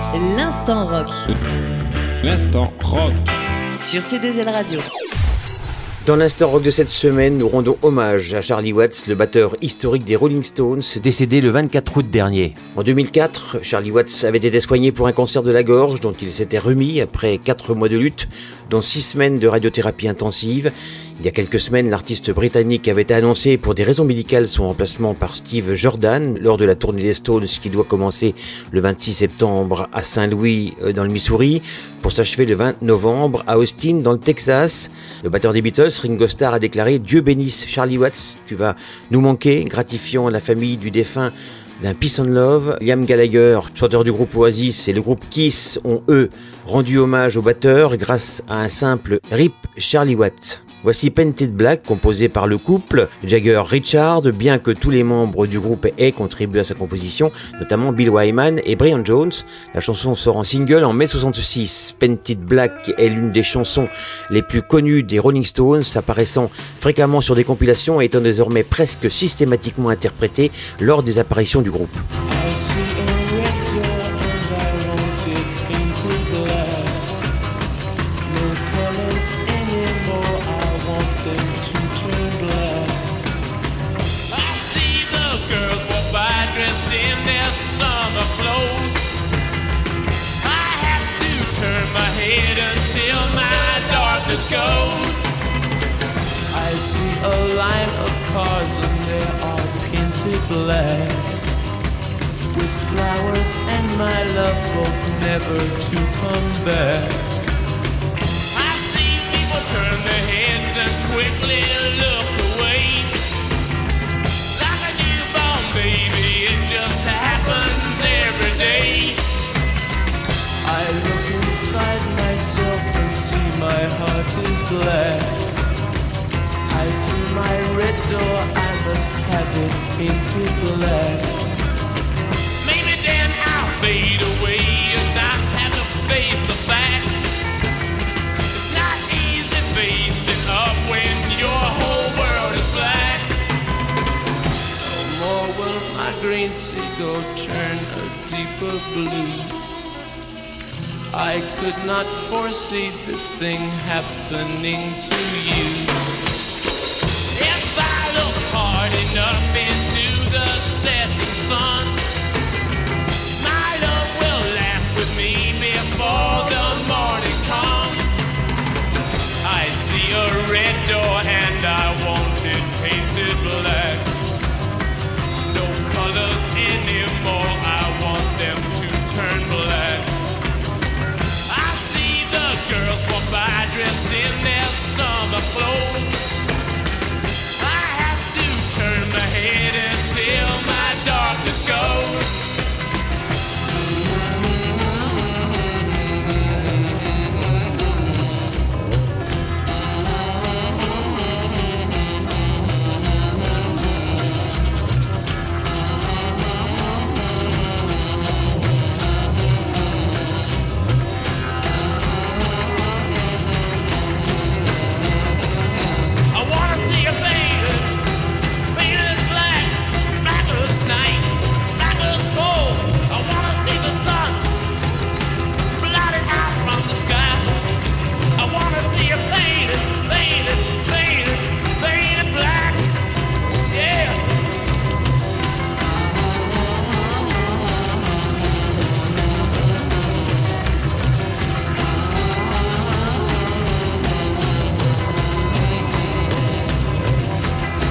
L'instant rock. L'instant rock. Sur C2L Radio. Dans l'instant rock de cette semaine, nous rendons hommage à Charlie Watts, le batteur historique des Rolling Stones, décédé le 24 août dernier. En 2004, Charlie Watts avait été soigné pour un cancer de la gorge dont il s'était remis après 4 mois de lutte, dont 6 semaines de radiothérapie intensive. Il y a quelques semaines, l'artiste britannique avait annoncé pour des raisons médicales son remplacement par Steve Jordan lors de la tournée des Stones qui doit commencer le 26 septembre à Saint-Louis dans le Missouri pour s'achever le 20 novembre à Austin dans le Texas. Le batteur des Beatles, Ringo Starr, a déclaré « Dieu bénisse Charlie Watts, tu vas nous manquer », gratifiant la famille du défunt d'un Peace and Love. Liam Gallagher, chanteur du groupe Oasis, et le groupe Kiss ont, eux, rendu hommage au batteur grâce à un simple « RIP Charlie Watts ». Voici Painted Black, composé par le couple Jagger-Richard, bien que tous les membres du groupe aient contribué à sa composition, notamment Bill Wyman et Brian Jones. La chanson sort en single en mai 66. Painted Black est l'une des chansons les plus connues des Rolling Stones, apparaissant fréquemment sur des compilations et étant désormais presque systématiquement interprétée lors des apparitions du groupe. Goes. I see a line of cars and they are painted black, with flowers and my love both never to come back. I see people turn their heads and quickly look away, like a newborn baby, it just happens every day. I look inside myself and see my heart is black. I see my red door, I must have it painted black. Maybe then I'll fade away and not have to face the facts. It's not easy facing up when your whole world is black. No more will my green seagull turn a deeper blue. I could not foresee this thing happening to you. If I look hard enough into the setting sun, my love will laugh with me before the morning comes. I see a red door and I want it painted black. No colors anymore, I want them to turn black. Girls walk by dressed in their summer clothes. I have to turn my head until my darkness goes.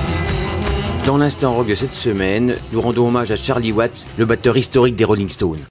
Dans l'instant rock de cette semaine, nous rendons hommage à Charlie Watts, le batteur historique des Rolling Stones.